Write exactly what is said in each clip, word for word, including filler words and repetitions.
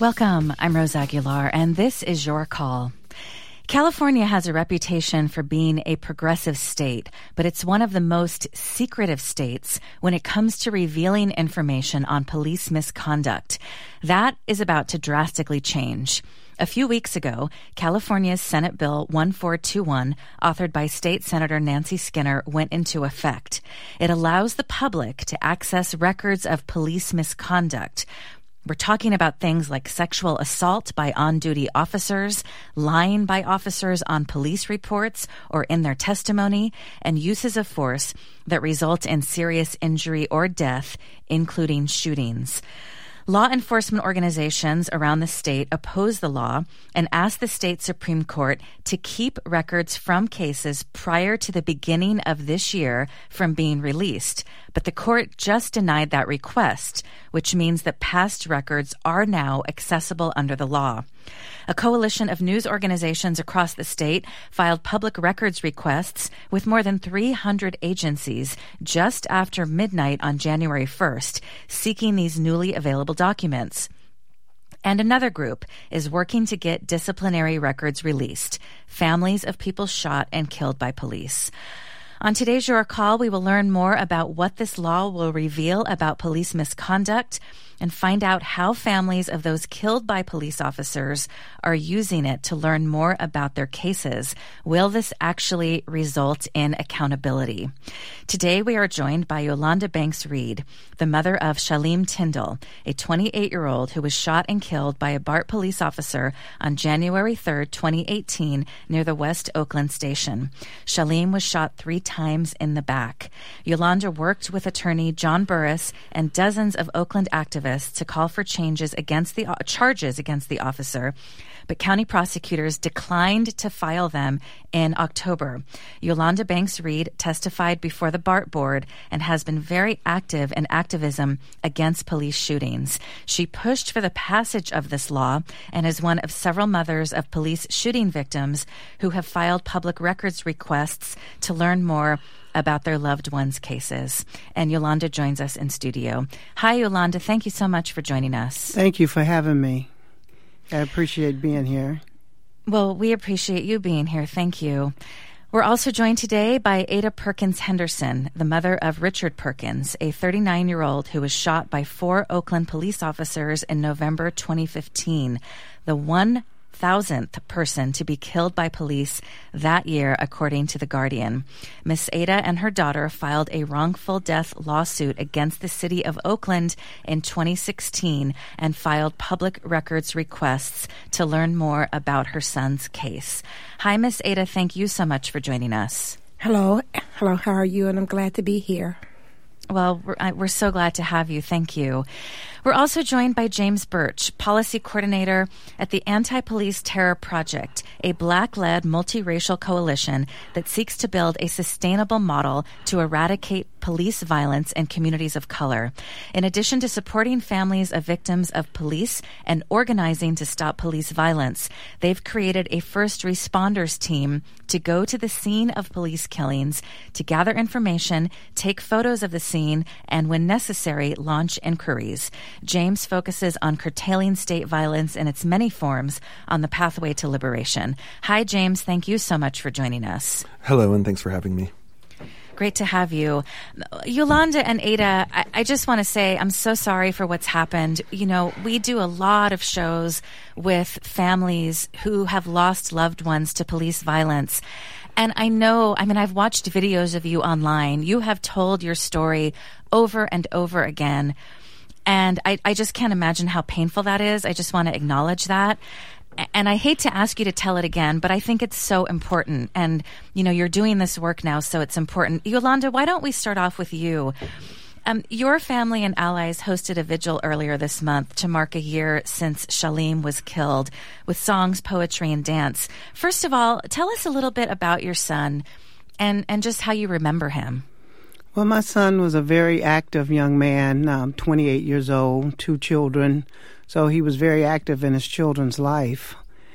Welcome. I'm Rose Aguilar, and this is Your Call. California has a reputation for being a progressive state, but it's one of the most secretive states when it comes to revealing information on police misconduct. That is about to drastically change. A few weeks ago, California's Senate Bill one four two one, authored by State Senator Nancy Skinner, went into effect. It allows the public to access records of police misconduct. We're talking about things like sexual assault by on-duty officers, lying by officers on police reports or in their testimony, and uses of force that result in serious injury or death, including shootings. Law enforcement organizations around the state oppose the law and ask the state Supreme Court to keep records from cases prior to the beginning of this year from being released. But the court just denied that request, which means that past records are now accessible under the law. A coalition of news organizations across the state filed public records requests with more than three hundred agencies just after midnight on January first, seeking these newly available documents. And another group is working to get disciplinary records released, families of people shot and killed by police. On today's Your Call, we will learn more about what this law will reveal about police misconduct and find out how families of those killed by police officers are using it to learn more about their cases. Will this actually result in accountability? Today, we are joined by Yolanda Banks-Reed, the mother of Shalim Tyndall, a twenty-eight-year-old who was shot and killed by a BART police officer on January third, twenty eighteen, near the West Oakland station. Shalim was shot three times in the back. Yolanda worked with attorney John Burris and dozens of Oakland activists to call for changes against the uh, charges against the officer, but county prosecutors declined to file them in October. Yolanda Banks-Reed testified before the BART board and has been very active in activism against police shootings. She pushed for the passage of this law and is one of several mothers of police shooting victims who have filed public records requests to learn more about their loved ones' cases. And Yolanda joins us in studio. Hi, Yolanda. Thank you so much for joining us. Thank you for having me. I appreciate being here. Well, we appreciate you being here. Thank you. We're also joined today by Ada Perkins Henderson, the mother of Richard Perkins, a thirty-nine-year-old who was shot by four Oakland police officers in November twenty fifteen. The one thousandth person to be killed by police that year, according to The Guardian. Miss Ada and her daughter filed a wrongful death lawsuit against the city of Oakland in twenty sixteen and filed public records requests to learn more about her son's case. Hi, Miss Ada. Thank you so much for joining us. Hello. Hello. How are you? And I'm glad to be here. Well, we're, we're so glad to have you. Thank you. We're also joined by James Birch, policy coordinator at the Anti-Police Terror Project, a Black-led multiracial coalition that seeks to build a sustainable model to eradicate police violence in communities of color. In addition to supporting families of victims of police and organizing to stop police violence, they've created a first responders team to go to the scene of police killings, to gather information, take photos of the scene, and when necessary, launch inquiries. James focuses on curtailing state violence in its many forms on the pathway to liberation. Hi, James. Thank you so much for joining us. Hello, and thanks for having me. Great to have you. Yolanda and Ada, I, I just want to say I'm so sorry for what's happened. You know, we do a lot of shows with families who have lost loved ones to police violence. And I know, I mean, I've watched videos of you online. You have told your story over and over again. And I, I just can't imagine how painful that is. I just want to acknowledge that. And I hate to ask you to tell it again, but I think it's so important. And, you know, you're doing this work now, so it's important. Yolanda, why don't we start off with you? Um, your family and allies hosted a vigil earlier this month to mark a year since Shalim was killed with songs, poetry, and dance. First of all, tell us a little bit about your son and, and just how you remember him. Well, my son was a very active young man, um, twenty-eight years old, two children. So he was very active in his children's life.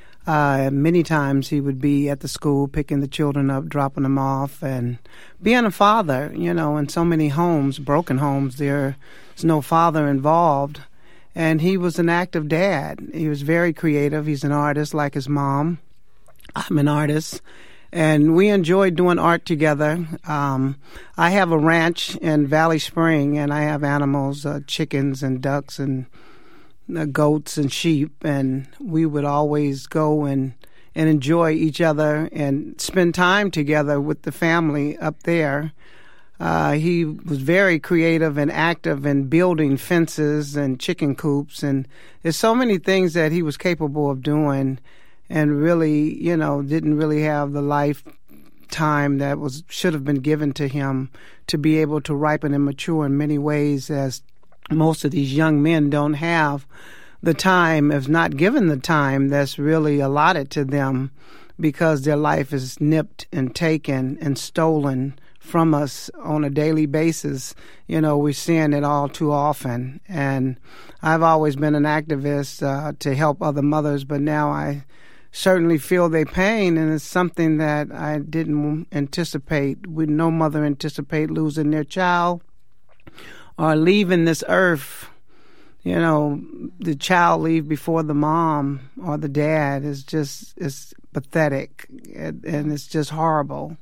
Uh, many times he would be at the school picking the children up, dropping them off, and being a father. You know, in so many homes, broken homes, there's no father involved. And he was an active dad. He was very creative. He's an artist like his mom. I'm an artist. And we enjoyed doing art together. Um, I have a ranch in Valley Spring, and I have animals, uh, chickens and ducks and uh, goats and sheep. And we would always go and, and enjoy each other and spend time together with the family up there. Uh, he was very creative and active in building fences and chicken coops. And there's so many things that he was capable of doing, and really, you know, didn't really have the lifetime that was should have been given to him to be able to ripen and mature in many ways, as most of these young men don't have the time, if not given the time that's really allotted to them, because their life is nipped and taken and stolen from us on a daily basis. You know, we're seeing it all too often. And I've always been an activist uh, to help other mothers, but now I certainly feel their pain, and it's something that I didn't anticipate. We, no mother anticipate losing their child or leaving this earth. You know, the child leave before the mom or the dad is just, it's pathetic, and, and it's just horrible.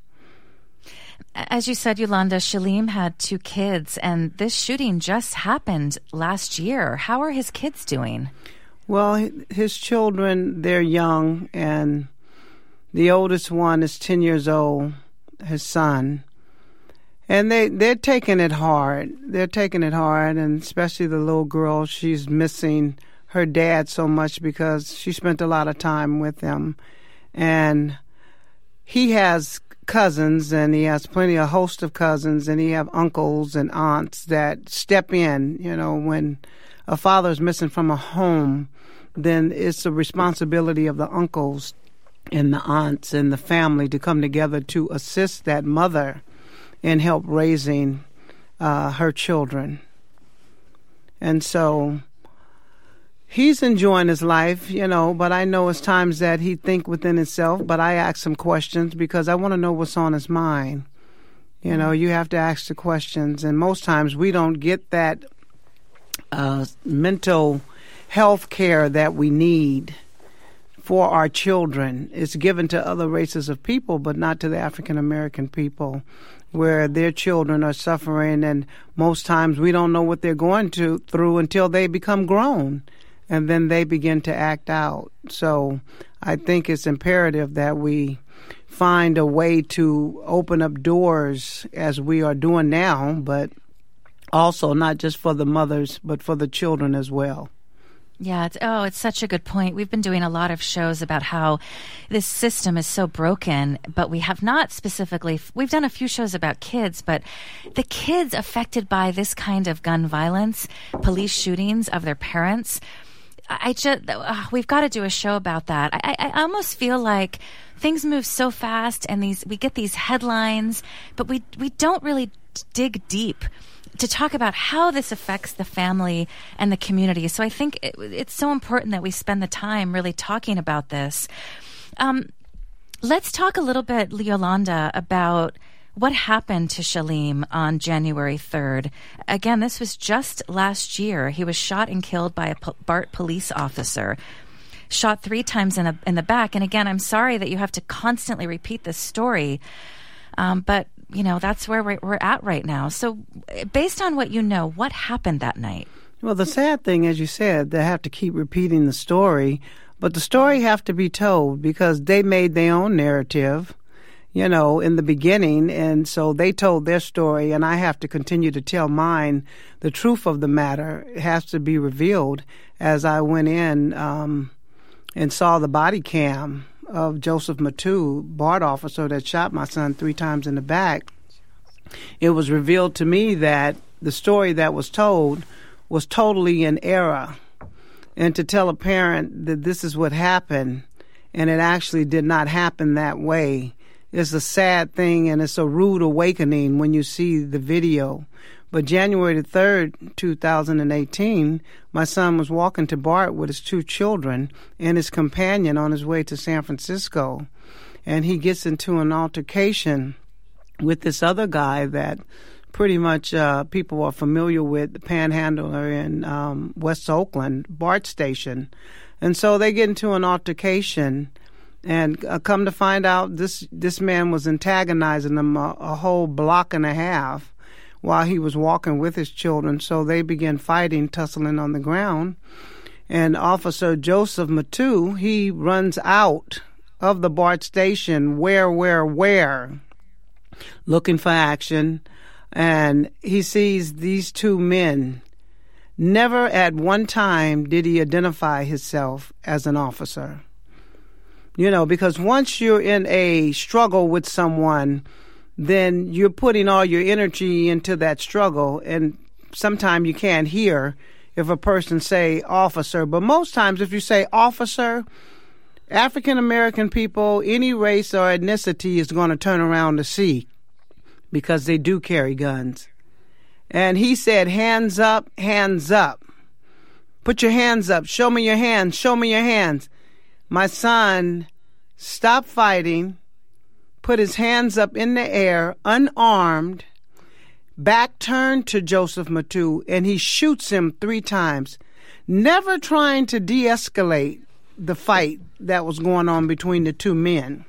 As you said, Yolanda, Shalim had two kids, and this shooting just happened last year. How are his kids doing? Well, his children, they're young, and the oldest one is ten years old, his son. And they, they're taking it hard. They're taking it hard, and especially the little girl, she's missing her dad so much because she spent a lot of time with him. And he has cousins, and he has plenty, a host of cousins, and he have uncles and aunts that step in. You know, when a father is missing from a home, then it's the responsibility of the uncles and the aunts and the family to come together to assist that mother in help raising uh, her children. And so he's enjoying his life, you know, but I know it's times that he think within himself, but I ask him questions because I want to know what's on his mind. You know, you have to ask the questions, and most times we don't get that uh, mental health care that we need for our children. It's given to other races of people, but not to the African American people, where their children are suffering, and most times we don't know what they're going to through until they become grown, and then they begin to act out. So I think it's imperative that we find a way to open up doors as we are doing now, but also not just for the mothers, but for the children as well. Yeah, it's, oh, it's such a good point. We've been doing a lot of shows about how this system is so broken, but we have not specifically, we've done a few shows about kids, but the kids affected by this kind of gun violence, police shootings of their parents, I just, uh, we've got to do a show about that. I, I almost feel like things move so fast, and these, we get these headlines, but we, we don't really dig deep to talk about how this affects the family and the community. So I think it, it's so important that we spend the time really talking about this. Um, let's talk a little bit, Yolanda, about what happened to Shalim on January third. Again, this was just last year. He was shot and killed by a P- BART police officer, shot three times in, a, in the back. And again, I'm sorry that you have to constantly repeat this story, um, but you know, that's where we're, we're at right now. So based on what you know, what happened that night? Well, the sad thing, as you said, they have to keep repeating the story, but the story have to be told because they made their own narrative, you know, in the beginning, and so they told their story, and I have to continue to tell mine. The truth of the matter has to be revealed. As I went in um, and saw the body cam of Joseph Matu, BART officer that shot my son three times in the back, it was revealed to me that the story that was told was totally in error. And to tell a parent that this is what happened, and it actually did not happen that way, is a sad thing, and it's a rude awakening when you see the video. But January the third, two thousand eighteen, my son was walking to BART with his two children and his companion on his way to San Francisco. And he gets into an altercation with this other guy that pretty much uh, people are familiar with the Panhandler in um, West Oakland, BART station. And so they get into an altercation, and uh, come to find out this, this man was antagonizing them a, a whole block and a half while he was walking with his children. So they began fighting, tussling on the ground. And Officer Joseph Matu, he runs out of the BART station, where, where, where, looking for action. And he sees these two men. Never at one time did he identify himself as an officer. You know, because once you're in a struggle with someone, then you're putting all your energy into that struggle, and sometimes you can't hear if a person say officer. But most times if you say officer, African American people, any race or ethnicity is going to turn around to see, because they do carry guns. And he said, hands up, hands up. Put your hands up. Show me your hands. Show me your hands. My son stopped fighting, put his hands up in the air, unarmed, back turned to Joseph Matu, and he shoots him three times, never trying to de-escalate the fight that was going on between the two men.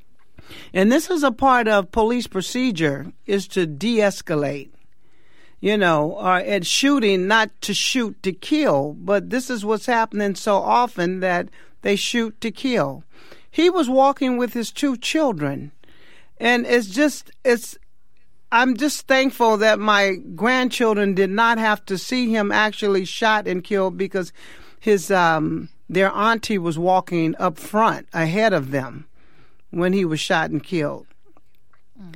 And this is a part of police procedure, is to de-escalate. You know, uh, and shooting, not to shoot to kill, but this is what's happening so often, that they shoot to kill. He was walking with his two children, and it's just, it's, I'm just thankful that my grandchildren did not have to see him actually shot and killed, because his, um, their auntie was walking up front ahead of them when he was shot and killed. Mm.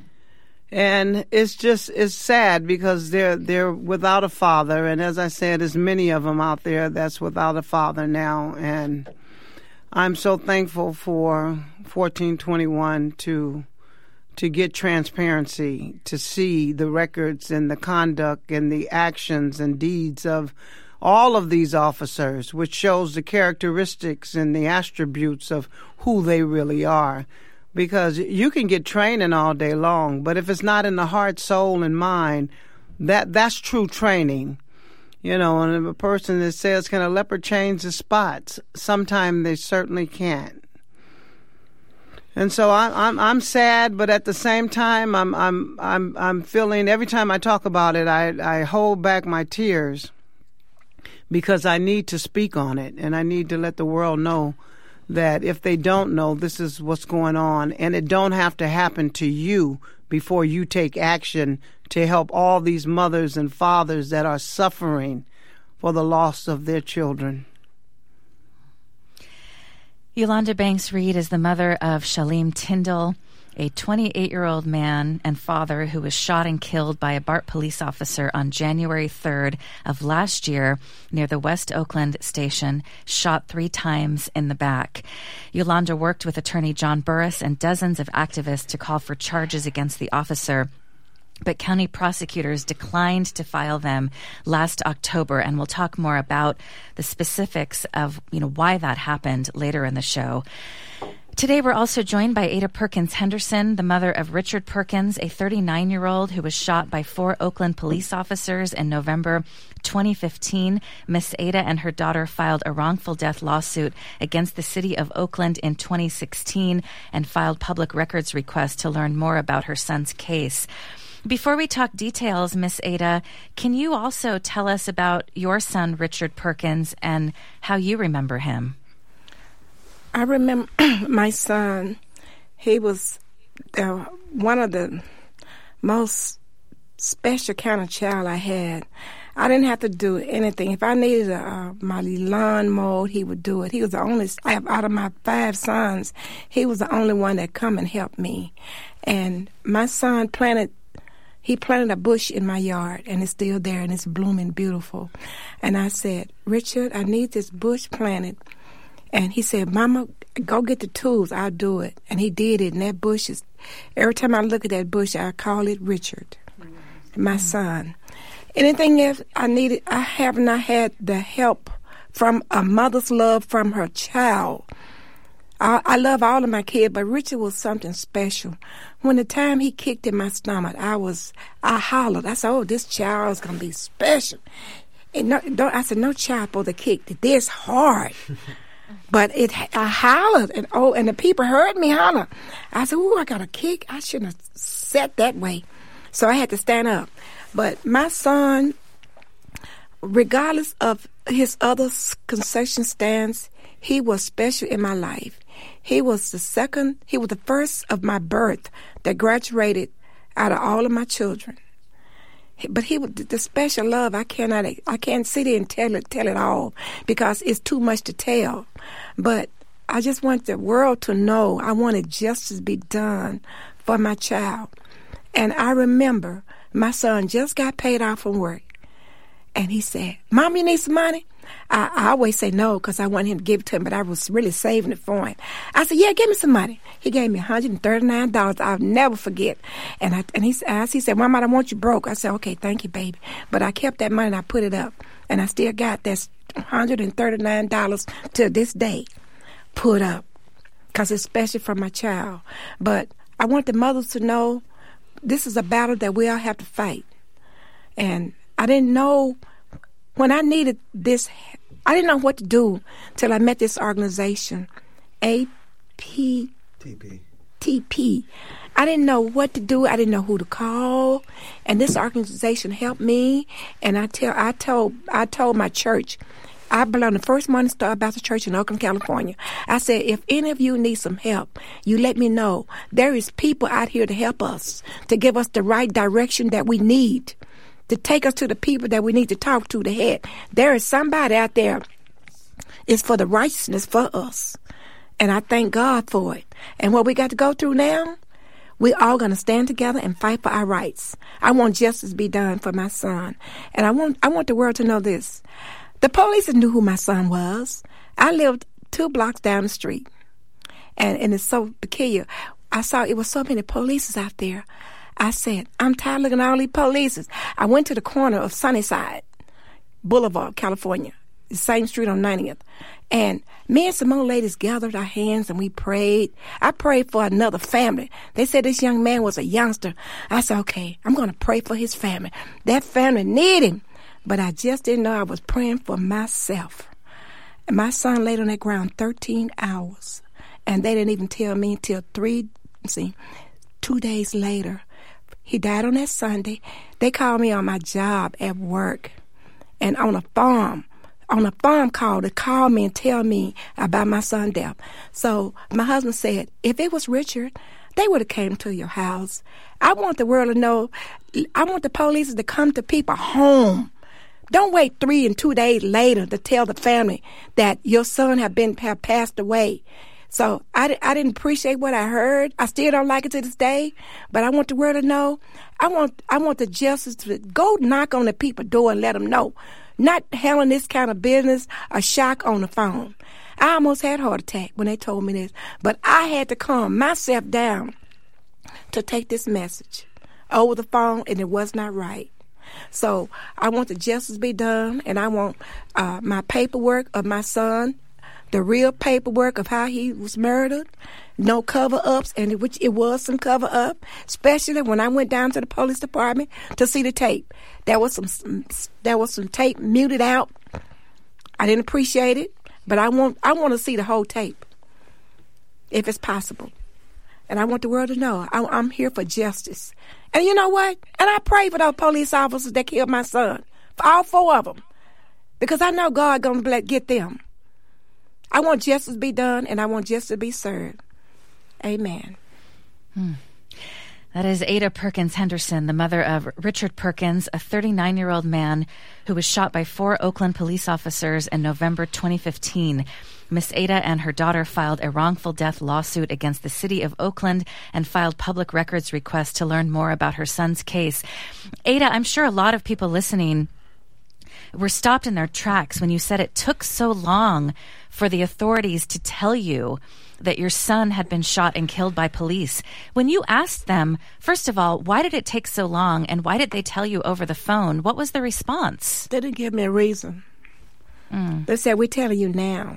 And it's just, it's sad, because they're they're without a father. And as I said, there's many of them out there that's without a father now. And I'm so thankful for fourteen twenty-one to to get transparency, to see the records and the conduct and the actions and deeds of all of these officers, which shows the characteristics and the attributes of who they really are. Because you can get training all day long, but if it's not in the heart, soul, and mind, that that's true training. You know, and if a person that says, can a leopard change the spots? Sometimes they certainly can't. And so I'm I'm I'm sad, but at the same time, I'm I'm I'm I'm feeling, every time I talk about it, I I hold back my tears, because I need to speak on it, and I need to let the world know that if they don't know, this is what's going on, and it don't have to happen to you before you take action to help all these mothers and fathers that are suffering for the loss of their children. Yolanda Banks Reed is the mother of Shalim Tyndall, a twenty-eight-year-old man and father who was shot and killed by a BART police officer on January third of last year near the West Oakland station, shot three times in the back. Yolanda worked with attorney John Burris and dozens of activists to call for charges against the officer, but county prosecutors declined to file them last October, and we'll talk more about the specifics of, you know, why that happened later in the show. Today, we're also joined by Ada Perkins Henderson, the mother of Richard Perkins, a thirty-nine-year-old who was shot by four Oakland police officers in November twenty fifteen. Miss Ada and her daughter filed a wrongful death lawsuit against the city of Oakland in twenty sixteen and filed public records requests to learn more about her son's case. Before we talk details, Miss Ada, can you also tell us about your son, Richard Perkins, and how you remember him? I remember my son. He was uh, one of the most special kind of child I had. I didn't have to do anything. If I needed a, uh, my lawn mowed, he would do it. He was the only, out of my five sons, he was the only one that come and helped me. And my son planted, he planted a bush in my yard, and it's still there, and it's blooming beautiful. And I said, Richard, I need this bush planted. And he said, Mama, go get the tools. I'll do it. And he did it. And that bush is, every time I look at that bush, I call it Richard, mm-hmm. my son. Anything else I needed, I have not had the help from a mother's love from her child. I, I love all of my kids, but Richard was something special. When the time he kicked in my stomach, I was, I hollered. I said, oh, this child is going to be special. And no, don't, I said, no child supposed to kick this hard. But it, I hollered, and oh, and the people heard me holler. I said, ooh, I got a kick. I shouldn't have sat that way. So I had to stand up. But my son, regardless of his other concession stands, he was special in my life. He was the second, he was the first of my birth that graduated out of all of my children. But he was the special love. I cannot, I can't sit here and tell it, tell it all because it's too much to tell. But I just want the world to know. I wanted justice to be done for my child. And I remember my son just got paid off from work, and he said, "Mom, you need some money?" I, I always say no because I want him to give it to him, but I was really saving it for him. I said, yeah, give me some money. He gave me one hundred thirty-nine dollars. I'll never forget. And I, and he asked, he said, Mom, I don't want you broke. I said, okay, thank you, baby. But I kept that money and I put it up. And I still got that one hundred thirty-nine dollars to this day put up because it's special for my child. But I want the mothers to know this is a battle that we all have to fight. And I didn't know when I needed this, I didn't know what to do till I met this organization, A P T P. I didn't know what to do. I didn't know who to call, and this organization helped me. And I tell, I told, I told my church, I belong to First Morning Star Baptist Church in Oakland, California. I said, if any of you need some help, you let me know. There is people out here to help us, to give us the right direction that we need, to take us to the people that we need to talk to, the head. There is somebody out there. It's for the righteousness for us. And I thank God for it. And what we got to go through now, we're all going to stand together and fight for our rights. I want justice to be done for my son. And I want I want the world to know this. The police knew who my son was. I lived two blocks down the street. And, and it's so peculiar. I saw it was so many police out there. I said, I'm tired of looking at all these police. I went to the corner of Sunnyside Boulevard, California, the same street on ninetieth. And me and some old ladies gathered our hands and we prayed. I prayed for another family. They said this young man was a youngster. I said, okay, I'm going to pray for his family. That family need him. But I just didn't know I was praying for myself. And my son laid on that ground thirteen hours. And they didn't even tell me until three, see, two days later. He died on that Sunday. They called me on my job at work and on a farm, on a farm call to call me and tell me about my son's death. So my husband said, if it was Richard, they would have came to your house. I want the world to know, I want the police to come to people home. Don't wait three and two days later to tell the family that your son have been have passed away. So I, I didn't appreciate what I heard. I still don't like it to this day, but I want the world to know. I want I want the justice to go knock on the people's door and let them know. Not handling this kind of business, a shock on the phone. I almost had a heart attack when they told me this, but I had to calm myself down to take this message over the phone, and it was not right. So I want the justice to be done, and I want uh, my paperwork of my son, the real paperwork of how he was murdered, no cover-ups, and which it was some cover-up, especially when I went down to the police department to see the tape. There was some there was some tape muted out. I didn't appreciate it, but I want I want to see the whole tape, if it's possible. And I want the world to know I, I'm here for justice. And you know what? And I pray for those police officers that killed my son, for all four of them, because I know God gonna let, get them. I want justice to be done, and I want justice to be served. Amen. Hmm. That is Ada Perkins Henderson, the mother of Richard Perkins, a thirty-nine-year-old man who was shot by four Oakland police officers in November twenty fifteen. Miss Ada and her daughter filed a wrongful death lawsuit against the city of Oakland and filed public records requests to learn more about her son's case. Ada, I'm sure a lot of people listening were stopped in their tracks when you said it took so long for the authorities to tell you that your son had been shot and killed by police. When you asked them, first of all, why did it take so long, and why did they tell you over the phone? What was the response? They didn't give me a reason. Mm. They said, we're telling you now.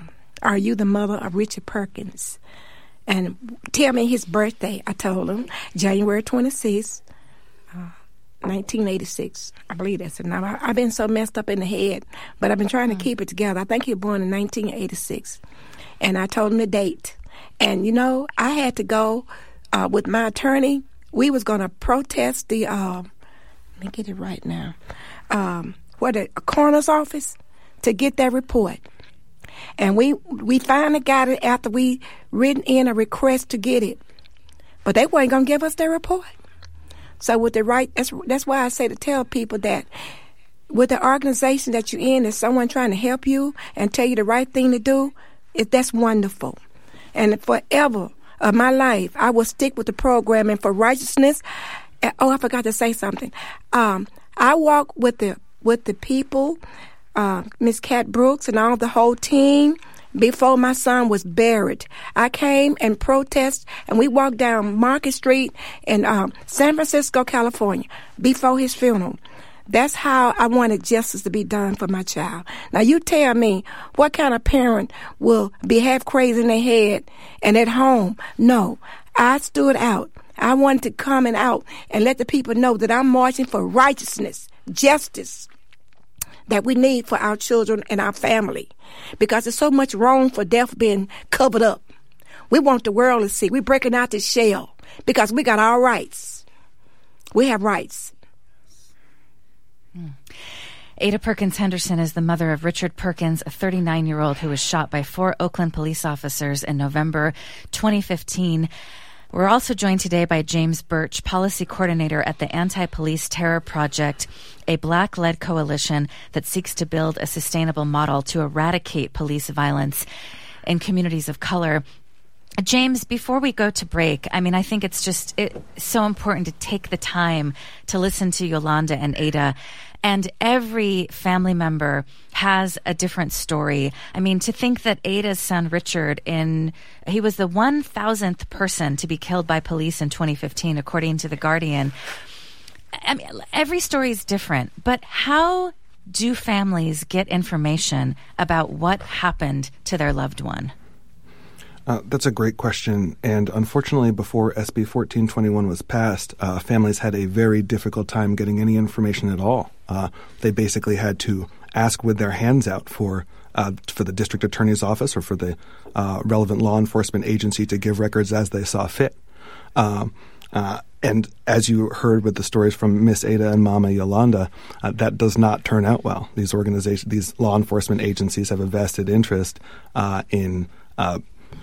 "Are you the mother of Richard Perkins?" And tell me his birthday. I told him January twenty-sixth, uh, nineteen eighty-six. I believe that's it. Now, I, I've been so messed up in the head, but I've been trying to keep it together. I think he was born in nineteen eighty-six. And I told him the date. And, you know, I had to go uh, with my attorney. We was going to protest the, uh, let me get it right now, um, where the coroner's office to get that report. And we we finally got it after we written in a request to get it. But they weren't going to give us their report. So with the right, that's, that's why I say to tell people that with the organization that you're in, there's someone trying to help you and tell you the right thing to do, it, that's wonderful. And forever of my life, I will stick with the program. And for righteousness, oh, I forgot to say something. Um, I walk with the with the people, uh, Miss Cat Brooks and all the whole team, before my son was buried. I came and protest, and we walked down Market Street in um, San Francisco, California, before his funeral. That's how I wanted justice to be done for my child. Now, you tell me, what kind of parent will be half crazy in their head and at home? No, I stood out. I wanted to come and out and let the people know that I'm marching for righteousness, justice that we need for our children and our family, because there's so much wrong for death being covered up. We want the world to see. We're breaking out this shell because we got our rights. We have rights. Hmm. Ada Perkins Henderson is the mother of Richard Perkins, a thirty-nine-year-old who was shot by four Oakland police officers in November twenty fifteen. We're also joined today by James Birch, policy coordinator at the Anti-Police Terror Project, a Black-led coalition that seeks to build a sustainable model to eradicate police violence in communities of color. James, before we go to break, I mean, I think it's just it, so important to take the time to listen to Yolanda and Ada. And every family member has a different story. I mean, to think that Ada's son, Richard, in he was the one thousandth person to be killed by police in twenty fifteen, according to The Guardian. I mean, every story is different. But how do families get information about what happened to their loved one? Uh, that's a great question. And unfortunately, before S B fourteen twenty-one was passed, uh, families had a very difficult time getting any information at all. Uh, they basically had to ask with their hands out for uh, for the district attorney's office or for the uh, relevant law enforcement agency to give records as they saw fit. Um, uh, and as you heard with the stories from Miss Ada and Mama Yolanda, uh, that does not turn out well. These organizations, these law enforcement agencies have a vested interest uh, in uh,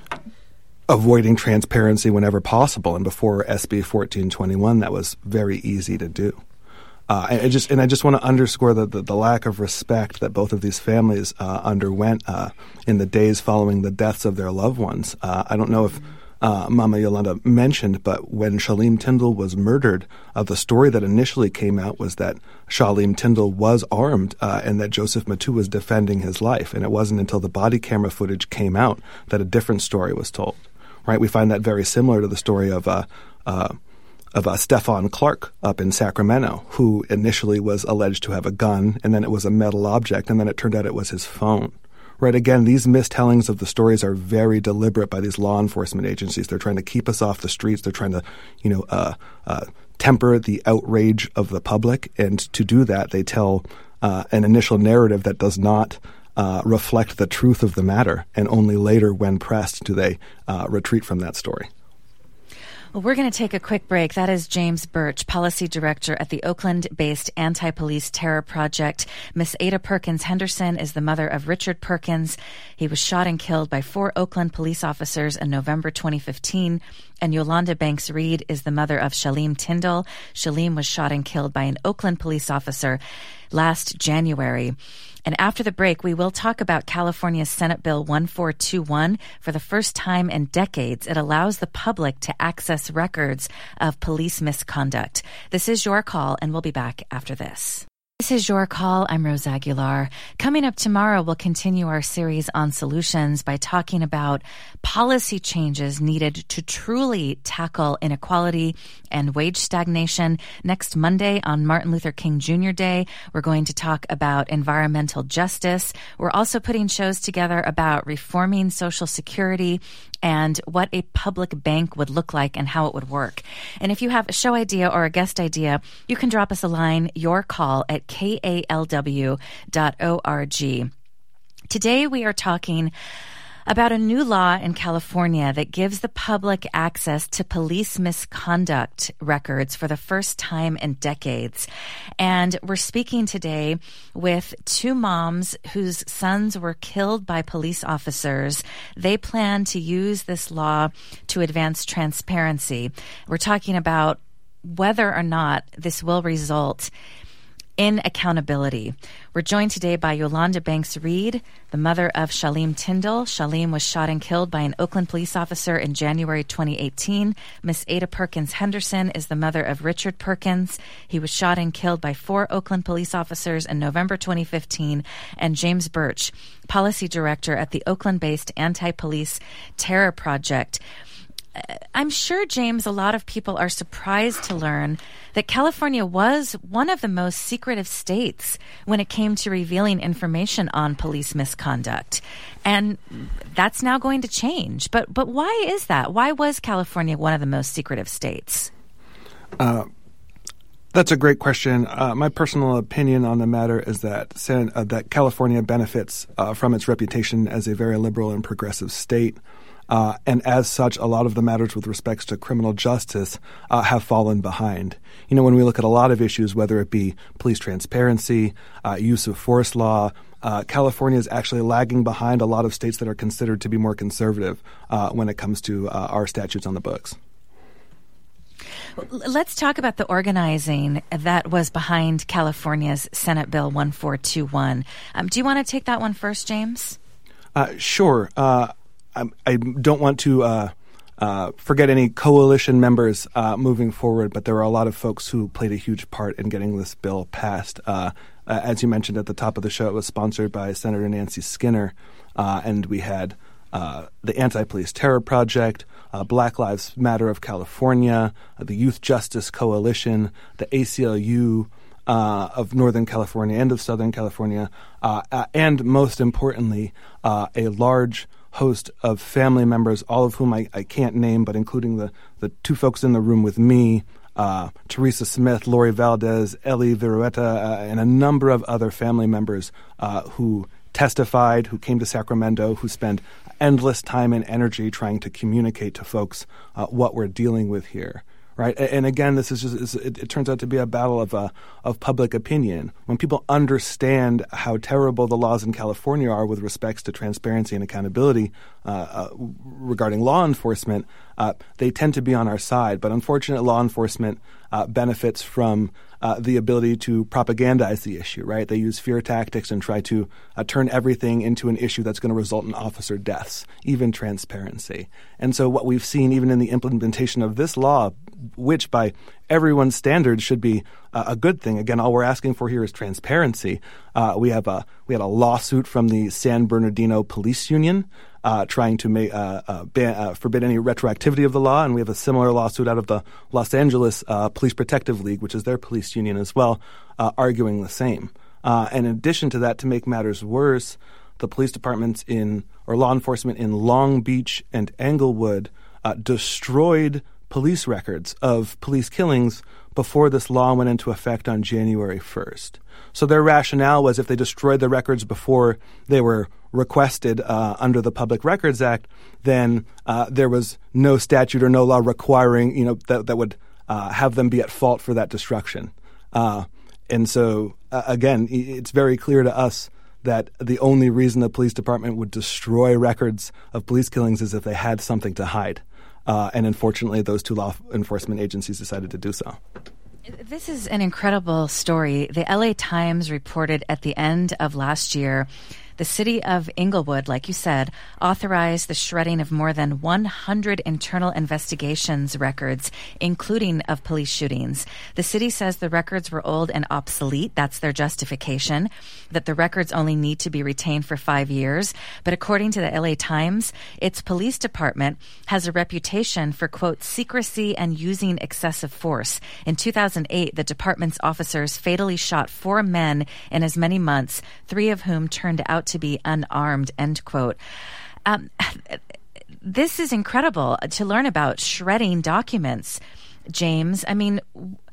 avoiding transparency whenever possible. And before S B fourteen twenty-one, that was very easy to do. Uh, and I just and I just want to underscore the, the, the lack of respect that both of these families uh, underwent uh, in the days following the deaths of their loved ones. Uh, I don't know if uh, Mama Yolanda mentioned, but when Shalim Tindall was murdered, uh, the story that initially came out was that Shalim Tindall was armed uh, and that Joseph Matu was defending his life. And it wasn't until the body camera footage came out that a different story was told. Right? We find that very similar to the story of uh, uh, of uh, Stefan Clark up in Sacramento, who initially was alleged to have a gun, and then it was a metal object, and then it turned out it was his phone. Right? Again, these mistellings of the stories are very deliberate by these law enforcement agencies. They're trying to keep us off the streets. They're trying to, you know, uh, uh, temper the outrage of the public, and to do that, they tell uh, an initial narrative that does not Uh, reflect the truth of the matter, and only later, when pressed, do they uh, retreat from that story. Well, we're going to take a quick break. That is James Birch, policy director at the Oakland-based Anti-Police Terror Project. Miss Ada Perkins Henderson is the mother of Richard Perkins. He was shot and killed by four Oakland police officers in November twenty fifteen. And Yolanda Banks Reed is the mother of Shalim Tindall. Shalim was shot and killed by an Oakland police officer last January. And after the break, we will talk about California's Senate Bill one four two one. For the first time in decades, it allows the public to access records of police misconduct. This is Your Call, and we'll be back after this. This is Your Call. I'm Rose Aguilar. Coming up tomorrow, we'll continue our series on solutions by talking about policy changes needed to truly tackle inequality and wage stagnation. Next Monday on Martin Luther King Junior Day, we're going to talk about environmental justice. We're also putting shows together about reforming Social Security and what a public bank would look like and how it would work. And if you have a show idea or a guest idea, you can drop us a line, your call at K A L W dot org. Today we are talking about a new law in California that gives the public access to police misconduct records for the first time in decades. And we're speaking today with two moms whose sons were killed by police officers. They plan to use this law to advance transparency. We're talking about whether or not this will result in accountability. We're joined today by Yolanda Banks Reed, the mother of Shalim Tyndall. Shalim was shot and killed by an Oakland police officer in January twenty eighteen. Miss Ada Perkins Henderson is the mother of Richard Perkins. He was shot and killed by four Oakland police officers in November twenty fifteen. And James Birch, policy director at the Oakland-based Anti-Police Terror Project. I'm sure, James, a lot of people are surprised to learn that California was one of the most secretive states when it came to revealing information on police misconduct. And that's now going to change. But but why is that? Why was California one of the most secretive states? Uh, that's a great question. Uh, my personal opinion on the matter is that San, uh, that California benefits uh, from its reputation as a very liberal and progressive state. Uh, and as such, a lot of the matters with respects to criminal justice uh, have fallen behind. You know, when we look at a lot of issues, whether it be police transparency, uh, use of force law, uh, California is actually lagging behind a lot of states that are considered to be more conservative uh, when it comes to uh, our statutes on the books. Let's talk about the organizing that was behind California's Senate Bill one four two one. Um, do you want to take that one first, James? Uh, sure. Uh, I, I don't want to uh, uh, forget any coalition members uh, moving forward, but there were a lot of folks who played a huge part in getting this bill passed. Uh, as you mentioned at the top of the show, it was sponsored by Senator Nancy Skinner, uh, and we had uh, the Anti-Police Terror Project, uh, Black Lives Matter of California, uh, the Youth Justice Coalition, the A C L U uh, of Northern California and of Southern California, uh, uh, and most importantly, uh, a large host of family members, all of whom I, I can't name, but including the, the two folks in the room with me, uh, Teresa Smith, Lori Valdez, Ellie Virueta, uh, and a number of other family members uh, who testified, who came to Sacramento, who spent endless time and energy trying to communicate to folks uh, what we're dealing with here. Right, and again, this is just it, it turns out to be a battle of uh, of public opinion. When people understand how terrible the laws in California are with respects to transparency and accountability uh, uh, regarding law enforcement, uh, they tend to be on our side. But unfortunately, law enforcement uh, benefits from uh, the ability to propagandize the issue. Right, they use fear tactics and try to uh, turn everything into an issue that's going to result in officer deaths, even transparency. And so, what we've seen, even in the implementation of this law, which by everyone's standards should be uh, a good thing. Again, all we're asking for here is transparency. Uh, we have a we had a lawsuit from the San Bernardino Police Union uh, trying to make uh, uh, ban, uh, forbid any retroactivity of the law, and we have a similar lawsuit out of the Los Angeles uh, Police Protective League, which is their police union as well, uh, arguing the same. Uh, and in addition to that, to make matters worse, the police departments in or law enforcement in Long Beach and Englewood uh, destroyed police records of police killings before this law went into effect on January first. So their rationale was if they destroyed the records before they were requested uh, under the Public Records Act, then uh, there was no statute or no law requiring, you know, that, that would uh, have them be at fault for that destruction. Uh, and so, uh, again, it's very clear to us that the only reason the police department would destroy records of police killings is if they had something to hide. Uh, and unfortunately, those two law enforcement agencies decided to do so. This is an incredible story. The L A Times reported at the end of last year The city of Inglewood, like you said, authorized the shredding of more than one hundred internal investigations records, including of police shootings. The city says the records were old and obsolete. That's their justification, that the records only need to be retained for five years. But according to the L A Times, its police department has a reputation for, quote, secrecy and using excessive force. In two thousand eight, the department's officers fatally shot four men in as many months, three of whom turned out to be unarmed, end quote. Um, this is incredible to learn about shredding documents, James. I mean,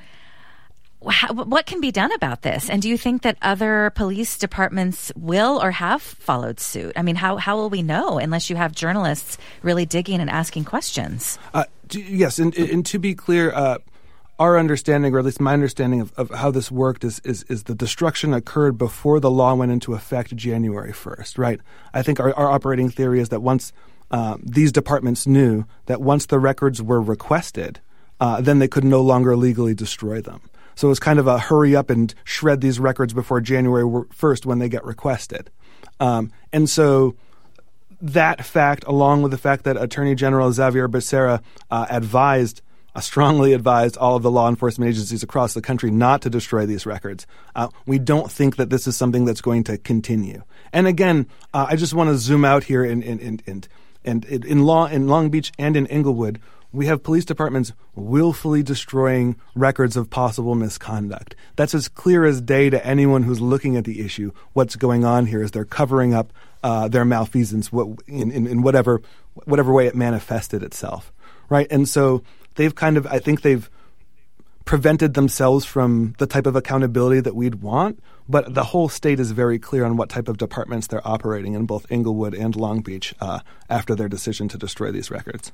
how, what can be done about this? And do you think that other police departments will or have followed suit? I mean, how, how will we know unless you have journalists really digging and asking questions? Uh, yes, and, and to be clear, uh, our understanding, or at least my understanding of, of how this worked is, is is the destruction occurred before the law went into effect January first, right? I think our, our operating theory is that once uh, these departments knew that once the records were requested, uh, then they could no longer legally destroy them. So it was kind of a hurry up and shred these records before January first when they get requested. Um, and so that fact, along with the fact that Attorney General Xavier Becerra uh, advised Uh, strongly advised all of the law enforcement agencies across the country not to destroy these records. Uh, we don't think that this is something that's going to continue. And again, uh, I just want to zoom out here in in in in, in, in, in, law, in Long Beach and in Inglewood. We have police departments willfully destroying records of possible misconduct. That's as clear as day to anyone who's looking at the issue. What's going on here is they're covering up uh, their malfeasance in, in, in whatever whatever way it manifested itself, right? And so they've kind of, I think they've prevented themselves from the type of accountability that we'd want, but the whole state is very clear on what type of departments they're operating in both Inglewood and Long Beach uh, after their decision to destroy these records.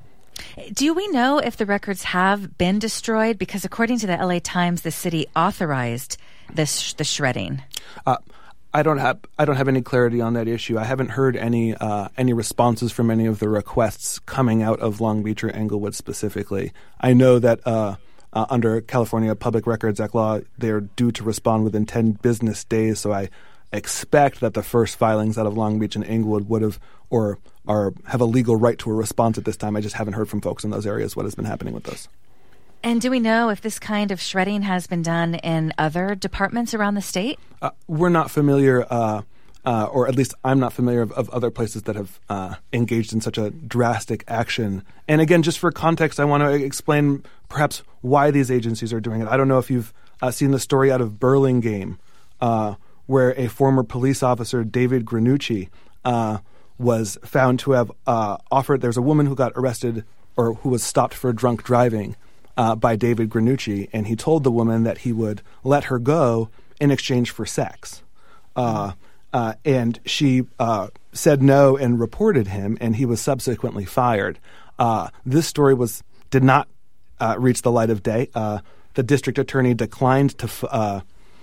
Do we know if the records have been destroyed? Because according to the L A Times, the city authorized this the shredding. Uh, I don't have I don't have any clarity on that issue. I haven't heard any uh, any responses from any of the requests coming out of Long Beach or Inglewood specifically. I know that uh, uh, under California Public Records Act law, they're due to respond within ten business days. So I expect that the first filings out of Long Beach and Inglewood would have or are have a legal right to a response at this time. I just haven't heard from folks in those areas what has been happening with those. And do we know if this kind of shredding has been done in other departments around the state? Uh, we're not familiar, uh, uh, or at least I'm not familiar of, of other places that have uh, engaged in such a drastic action. And again, just for context, I want to explain perhaps why these agencies are doing it. I don't know if you've uh, seen the story out of Burlingame, uh, where a former police officer, David Granucci, uh, was found to have uh, offered, there's a woman who got arrested or who was stopped for drunk driving Uh, by David Granucci, and he told the woman that he would let her go in exchange for sex. Uh, uh, and she uh, said no and reported him, and he was subsequently fired. Uh, this story was did not uh, reach the light of day. Uh, the district attorney declined to f- uh,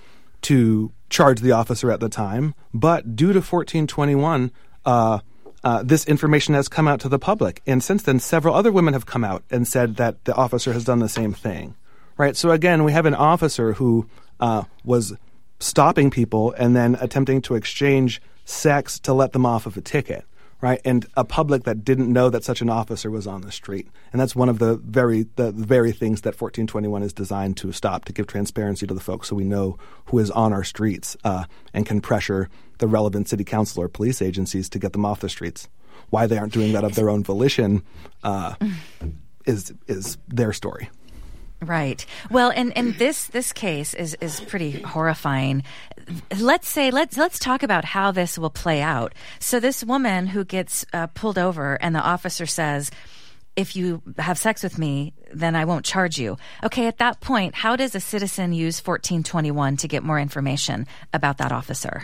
to charge the officer at the time, but due to fourteen twenty-one, uh, Uh, this information has come out to the public. And since then, several other women have come out and said that the officer has done the same thing, right? So again, we have an officer who uh, was stopping people and then attempting to exchange sex to let them off of a ticket, right? And a public that didn't know that such an officer was on the street. And that's one of the very the very things that fourteen twenty-one is designed to stop, to give transparency to the folks so we know who is on our streets uh, and can pressure the relevant city council or police agencies to get them off the streets. Why they aren't doing that of their own volition uh, is is their story. Right. Well, and, and this this case is, is pretty horrifying. Let's say let's let's talk about how this will play out. So this woman who gets uh, pulled over and the officer says, if you have sex with me, then I won't charge you. Okay, at that point, how does a citizen use fourteen twenty-one to get more information about that officer?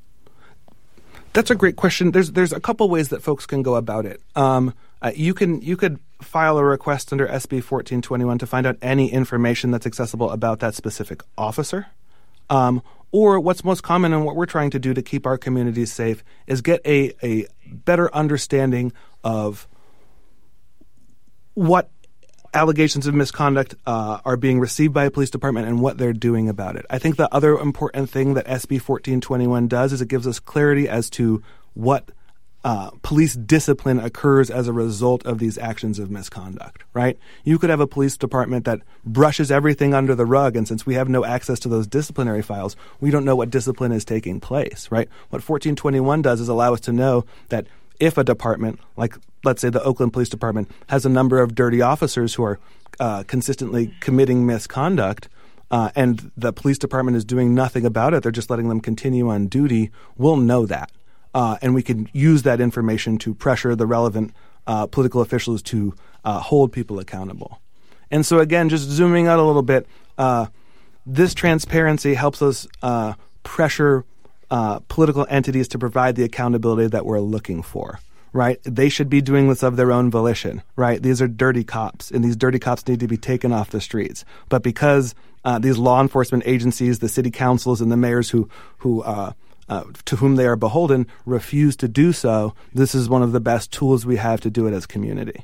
That's a great question. There's there's a couple ways that folks can go about it. Um, uh, you can you could file a request under S B fourteen twenty-one to find out any information that's accessible about that specific officer. Um, or what's most common and what we're trying to do to keep our communities safe is get a, a better understanding of what allegations of misconduct uh, are being received by a police department and what they're doing about it. I think the other important thing that S B fourteen twenty-one does is it gives us clarity as to what uh, police discipline occurs as a result of these actions of misconduct, right? You could have a police department that brushes everything under the rug, and since we have no access to those disciplinary files, we don't know what discipline is taking place, right? What fourteen twenty-one does is allow us to know that if a department, like let's say the Oakland Police Department, has a number of dirty officers who are uh, consistently committing misconduct, uh, and the police department is doing nothing about it, they're just letting them continue on duty, we'll know that. Uh, and we can use that information to pressure the relevant uh, political officials to uh, hold people accountable. And so again, just zooming out a little bit, uh, this transparency helps us uh, pressure Uh, political entities to provide the accountability that we're looking for, right? They should be doing this of their own volition, right? These are dirty cops, and these dirty cops need to be taken off the streets. But because uh, these law enforcement agencies, the city councils, and the mayors who, who uh, uh, to whom they are beholden, refuse to do so, this is one of the best tools we have to do it as a community.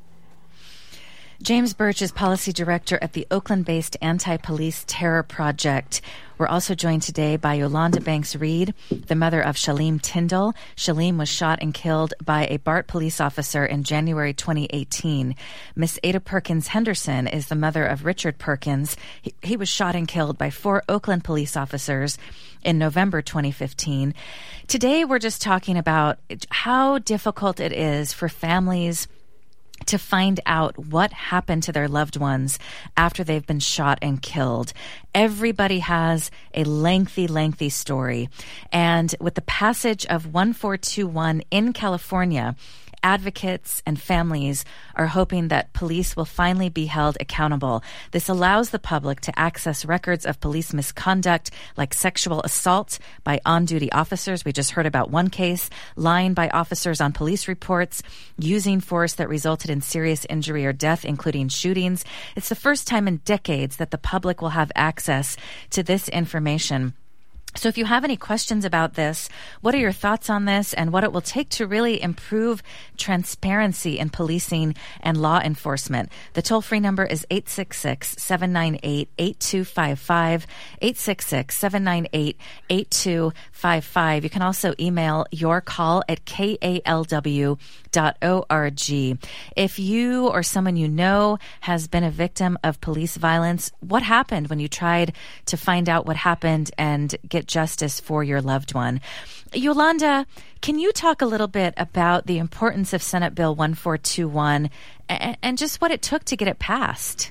James Birch is policy director at the Oakland-based Anti-Police Terror Project. We're also joined today by Yolanda Banks-Reed, the mother of Shalim Tyndall. Shalim was shot and killed by a BART police officer in January twenty eighteen. Miss Ada Perkins Henderson is the mother of Richard Perkins. He, he was shot and killed by four Oakland police officers in November twenty fifteen. Today, we're just talking about how difficult it is for families to find out what happened to their loved ones after they've been shot and killed. Everybody has a lengthy, lengthy story. And with the passage of one four two one in California, advocates and families are hoping that police will finally be held accountable. This allows the public to access records of police misconduct like sexual assault by on-duty officers. We just heard about one case, lying by officers on police reports, using force that resulted in serious injury or death, including shootings. It's the first time in decades that the public will have access to this information. So if you have any questions about this, what are your thoughts on this and what it will take to really improve transparency in policing and law enforcement? The toll-free number is eight six six, seven nine eight, eight two five five, eight six six, seven nine eight, eight two five five. You can also email your call at k a l w dot org. If you or someone you know has been a victim of police violence, what happened when you tried to find out what happened and get justice for your loved one? Yolanda, can you talk a little bit about the importance of Senate Bill one four two one and, and just what it took to get it passed?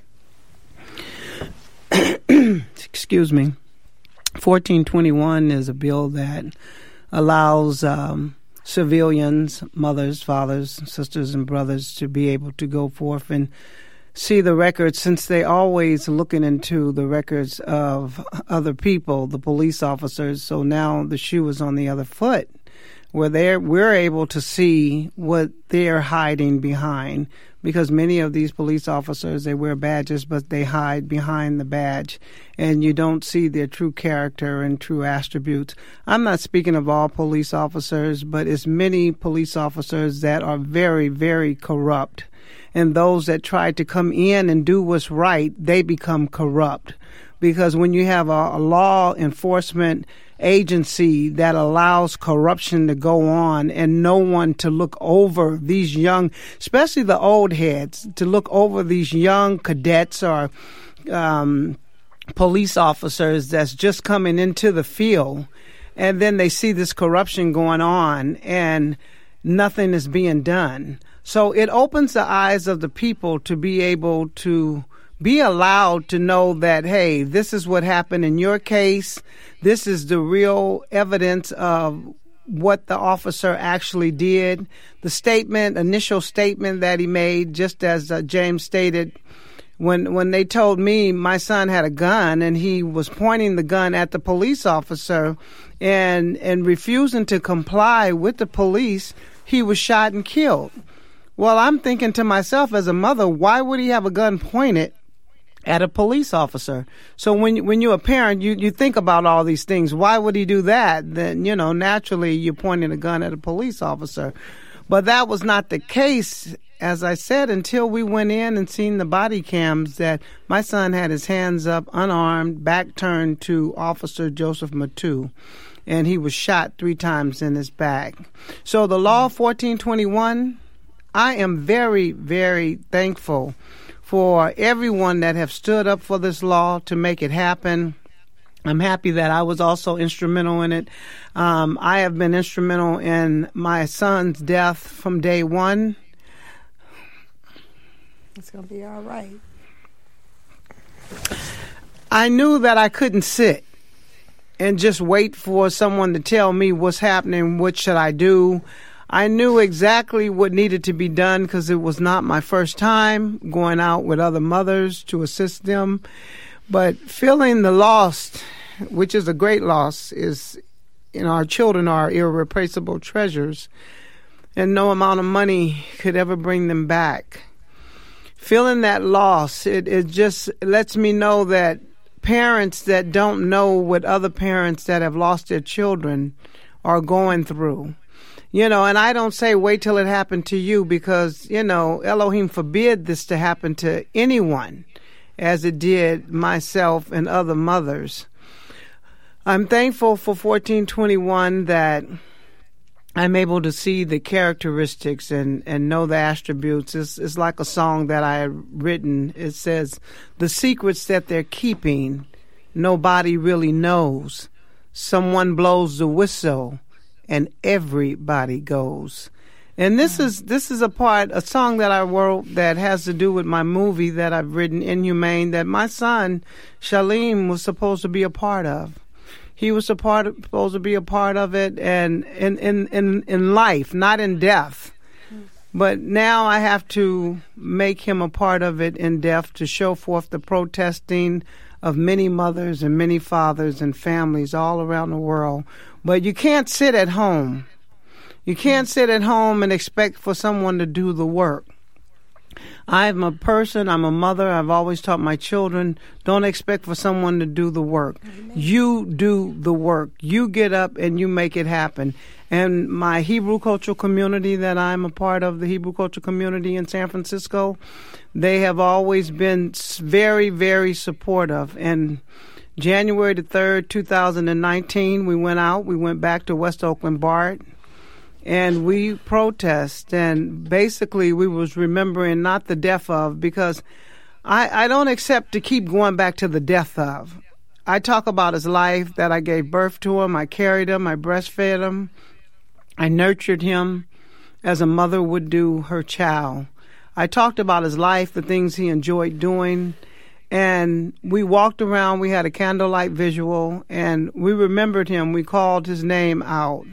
Excuse me. fourteen twenty-one is a bill that allows um, civilians, mothers, fathers, sisters, and brothers to be able to go forth and see the records, since they always looking into the records of other people, the police officers. So now the shoe is on the other foot, where they're, we're able to see what they're hiding behind, because many of these police officers, they wear badges, but they hide behind the badge, and you don't see their true character and true attributes. I'm not speaking of all police officers, but it's many police officers that are very, very corrupt. And those that try to come in and do what's right, they become corrupt. Because when you have a, a law enforcement agency that allows corruption to go on and no one to look over these young, especially the old heads, to look over these young cadets or um, police officers that's just coming into the field, and then they see this corruption going on and nothing is being done. So it opens the eyes of the people to be able to be allowed to know that, hey, this is what happened in your case. This is the real evidence of what the officer actually did. The statement, initial statement that he made, just as uh, James stated, when when they told me my son had a gun and he was pointing the gun at the police officer and and refusing to comply with the police, he was shot and killed. Well, I'm thinking to myself as a mother, why would he have a gun pointed at a police officer? So when when you're a parent, you, you think about all these things. Why would he do that? Then, you know, naturally you're pointing a gun at a police officer. But that was not the case as I said, until we went in and seen the body cams, that my son had his hands up, unarmed, back turned to Officer Joseph Matu, and he was shot three times in his back. So the law fourteen twenty-one, I am very, very thankful for everyone that have stood up for this law to make it happen. I'm happy that I was also instrumental in it. Um, I have been instrumental in my son's death from day one. It's going to be all right. I knew that I couldn't sit and just wait for someone to tell me what's happening, what should I do. I knew exactly what needed to be done because it was not my first time going out with other mothers to assist them. But feeling the loss, which is a great loss, is, you know, our children are irreplaceable treasures, and no amount of money could ever bring them back. Feeling that loss, it, it just lets me know that parents that don't know what other parents that have lost their children are going through. You know, and I don't say wait till it happened to you because, you know, Elohim forbid this to happen to anyone, as it did myself and other mothers. I'm thankful for fourteen twenty-one that I'm able to see the characteristics and, and know the attributes. It's, it's like a song that I had written. It says, the secrets that they're keeping, nobody really knows. Someone blows the whistle and everybody goes. And this is this is a part, a song that I wrote that has to do with my movie that I've written, Inhumane, that my son, Shalim, was supposed to be a part of. He was a part of, supposed to be a part of it, and in, in, in, in life, not in death. But now I have to make him a part of it in death to show forth the protesting of many mothers and many fathers and families all around the world. But you can't sit at home. You can't sit at home and expect for someone to do the work. I'm a person, I'm a mother, I've always taught my children, don't expect for someone to do the work. Amen. You do the work. You get up and you make it happen. And my Hebrew cultural community that I'm a part of, the Hebrew cultural community in San Francisco, they have always been very, very supportive. And January the third, two thousand nineteen, we went out, we went back to West Oakland BART. And we protest, and basically we was remembering not the death of, because I, I don't accept to keep going back to the death of. I talk about his life, that I gave birth to him, I carried him, I breastfed him, I nurtured him as a mother would do her child. I talked about his life, the things he enjoyed doing, and we walked around, we had a candlelight visual, and we remembered him, we called his name out.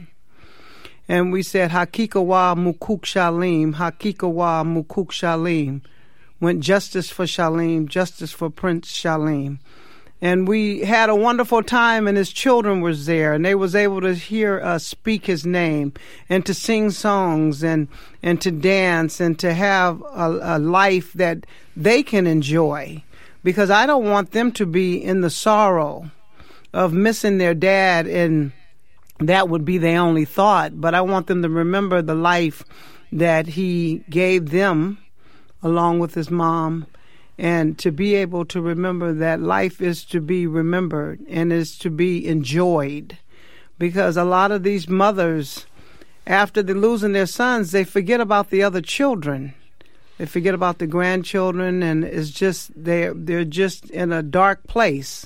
And we said, Hakikawa Mukuk Shalim, Hakikawa Mukuk Shalim. Went justice for Shalim, justice for Prince Shalim. And we had a wonderful time, and his children was there, and they was able to hear us speak his name and to sing songs and, and to dance and to have a, a life that they can enjoy. Because I don't want them to be in the sorrow of missing their dad, and that would be their only thought. But I want them to remember the life that he gave them along with his mom, and to be able to remember that life is to be remembered and is to be enjoyed. Because a lot of these mothers, after they're losing their sons, they forget about the other children. They forget about the grandchildren, and it's just they're, they're just in a dark place.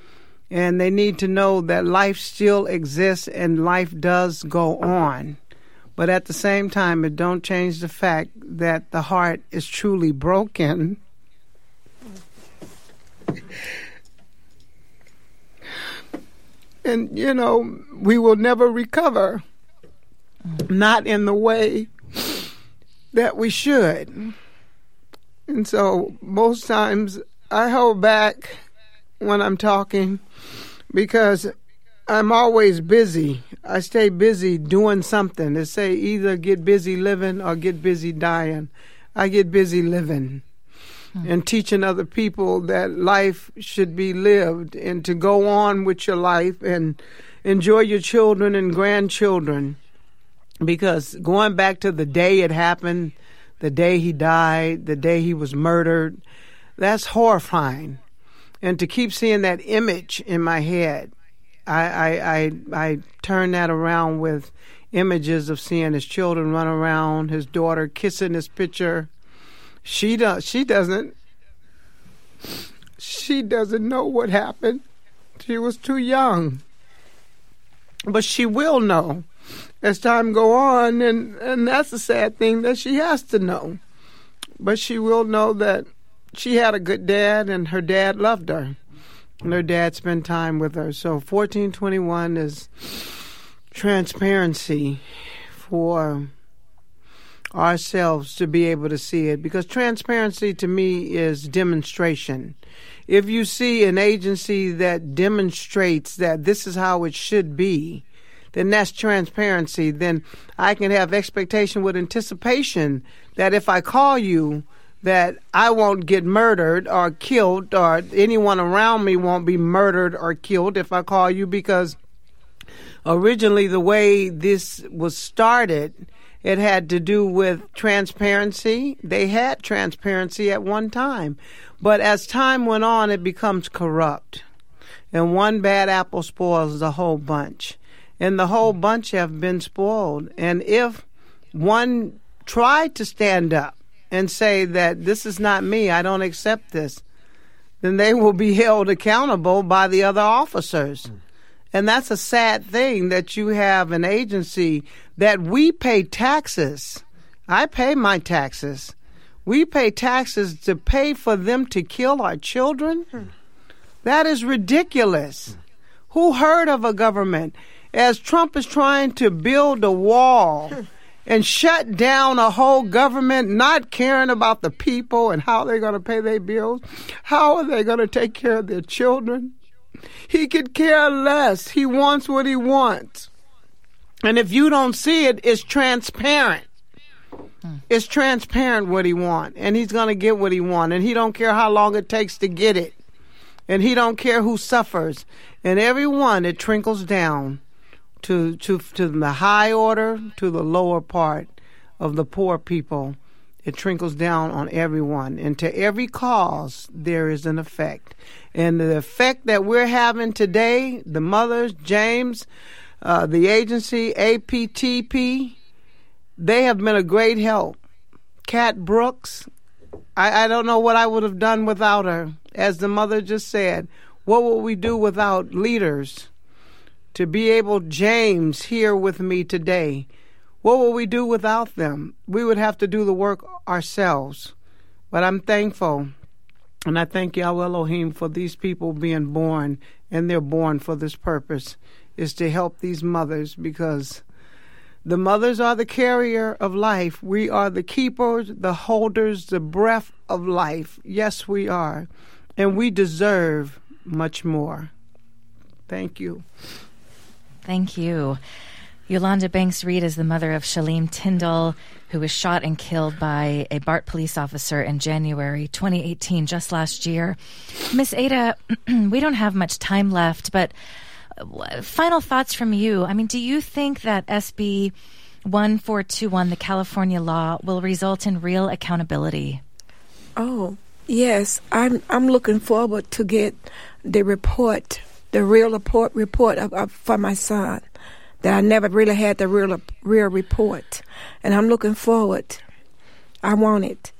And they need to know that life still exists and life does go on. But at the same time, it don't change the fact that the heart is truly broken. And, you know, we will never recover. Not in the way that we should. And so most times I hold back when I'm talking, because I'm always busy. I stay busy doing something. They say either get busy living or get busy dying. I get busy living mm. and teaching other people that life should be lived, and to go on with your life and enjoy your children and grandchildren. Because going back to the day it happened, the day he died, the day he was murdered. That's horrifying. And to keep seeing that image in my head, I, I, I, I turn that around with images of seeing his children run around, his daughter kissing his picture. She does. She doesn't. She doesn't know what happened. She was too young. But she will know as time go on, and, and that's a sad thing that she has to know. But she will know that she had a good dad, and her dad loved her, and her dad spent time with her. So fourteen twenty-one is transparency for ourselves to be able to see it, because transparency to me is demonstration. If you see an agency that demonstrates that this is how it should be, then that's transparency. Then I can have expectation with anticipation that if I call you, that I won't get murdered or killed, or anyone around me won't be murdered or killed if I call you, because originally the way this was started, it had to do with transparency. They had transparency at one time. But as time went on, it becomes corrupt. And one bad apple spoils the whole bunch. And the whole bunch have been spoiled. And if one tried to stand up and say that this is not me, I don't accept this, then they will be held accountable by the other officers. Mm. And that's a sad thing, that you have an agency that we pay taxes. I pay my taxes. We pay taxes to pay for them to kill our children. Mm. That is ridiculous. Mm. Who heard of a government? As Trump is trying to build a wall mm. and shut down a whole government, not caring about the people and how they're going to pay their bills, how are they going to take care of their children? He could care less. He wants what he wants. And if you don't see it, it's transparent. Hmm. It's transparent what he wants. And he's going to get what he wants. And he don't care how long it takes to get it. And he don't care who suffers. And everyone, it trickles down to, to, to the high order, to the lower part of the poor people. It trickles down on everyone. And to every cause, there is an effect. And the effect that we're having today, the mothers, James, uh, the agency, A P T P, they have been a great help. Kat Brooks, I, I don't know what I would have done without her. As the mother just said, what would we do without leaders? To be able, James, here with me today, what would we do without them? We would have to do the work ourselves. But I'm thankful, and I thank Yahweh Elohim for these people being born, and they're born for this purpose, is to help these mothers, because the mothers are the carrier of life. We are the keepers, the holders, the breath of life. Yes, we are. And we deserve much more. Thank you. Thank you. Yolanda Banks Reed is the mother of Shalim Tyndall, who was shot and killed by a BART police officer in January twenty eighteen, just last year. Miss Ada, we don't have much time left, but final thoughts from you. I mean, do you think that S B one four two one, the California law, will result in real accountability? Oh, yes. I'm I'm looking forward to get the report, the real report report of, of, for my son. That I never really had the real real report, and I'm looking forward. I want it.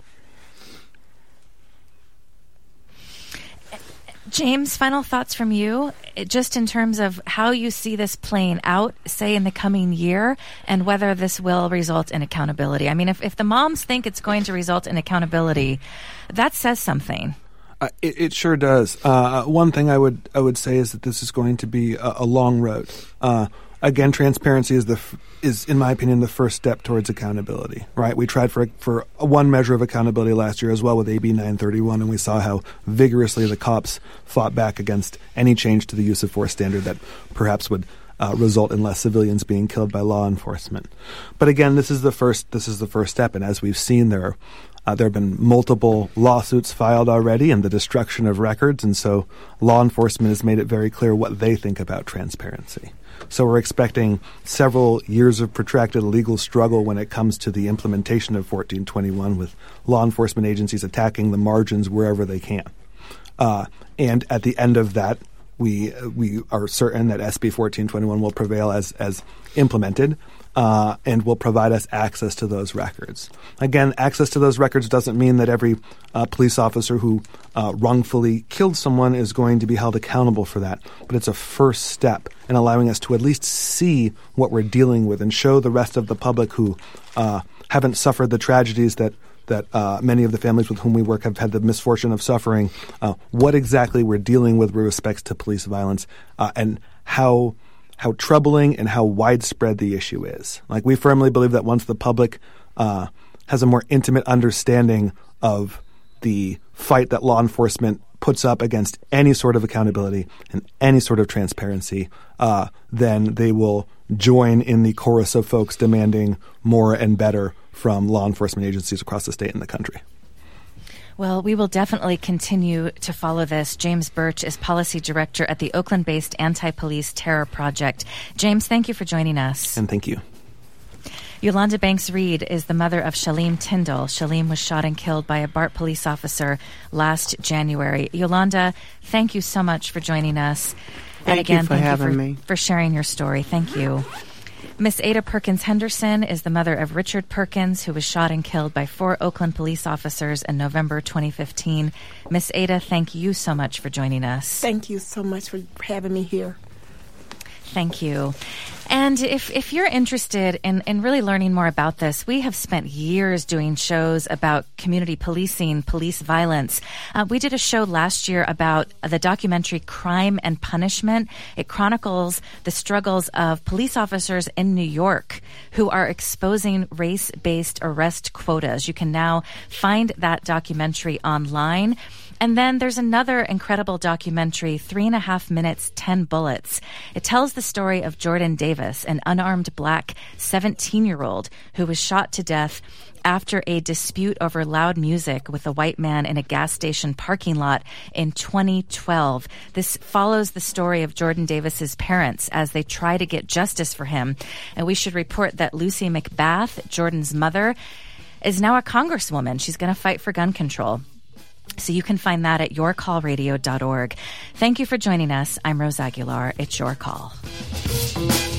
James, final thoughts from you, just in terms of how you see this playing out, say in the coming year, and whether this will result in accountability. I mean, if, if the moms think it's going to result in accountability, that says something. Uh, it, it sure does. Uh, one thing I would I would say is that this is going to be a, a long road. Uh, Again, transparency is the f- is, in my opinion, the first step towards accountability. Right? We tried for for one measure of accountability last year as well with A B nine thirty-one, and we saw how vigorously the cops fought back against any change to the use of force standard that perhaps would uh, result in less civilians being killed by law enforcement. But again, this is the first this is the first step, and as we've seen, there are Uh, there have been multiple lawsuits filed already and the destruction of records, and so law enforcement has made it very clear what they think about transparency. So we're expecting several years of protracted legal struggle when it comes to the implementation of fourteen twenty-one, with law enforcement agencies attacking the margins wherever they can. Uh, and at the end of that, we we are certain that S B fourteen twenty-one will prevail as as implemented, uh, and will provide us access to those records. Again, access to those records doesn't mean that every uh, police officer who uh, wrongfully killed someone is going to be held accountable for that, but it's a first step in allowing us to at least see what we're dealing with and show the rest of the public who uh, haven't suffered the tragedies that that uh, many of the families with whom we work have had the misfortune of suffering, uh, what exactly we're dealing with with respect to police violence, uh, and how how troubling and how widespread the issue is. Like, we firmly believe that once the public uh, has a more intimate understanding of the fight that law enforcement puts up against any sort of accountability and any sort of transparency, uh, then they will join in the chorus of folks demanding more and better from law enforcement agencies across the state and the country. Well, we will definitely continue to follow this. James Birch is policy director at the Oakland-based Anti-Police Terror Project. James, thank you for joining us. And thank you. Yolanda Banks-Reed is the mother of Shalim Tyndall. Shalim was shot and killed by a BART police officer last January. Yolanda, thank you so much for joining us. Thank and again, you for thank having you for, me. for sharing your story. Thank you. Miss Ada Perkins Henderson is the mother of Richard Perkins, who was shot and killed by four Oakland police officers in November twenty fifteen. Miss Ada, thank you so much for joining us. Thank you so much for having me here. Thank you. And if, if you're interested in, in really learning more about this, we have spent years doing shows about community policing, police violence. Uh, we did a show last year about the documentary Crime and Punishment. It chronicles the struggles of police officers in New York who are exposing race-based arrest quotas. You can now find that documentary online. And then there's another incredible documentary, Three and a Half Minutes, Ten Bullets. It tells the story of Jordan Davis, an unarmed black seventeen-year-old who was shot to death after a dispute over loud music with a white man in a gas station parking lot in twenty twelve. This follows the story of Jordan Davis's parents as they try to get justice for him. And we should report that Lucy McBath, Jordan's mother, is now a congresswoman. She's going to fight for gun control. So you can find that at your call radio dot org. Thank you for joining us. I'm Rose Aguilar. It's Your Call.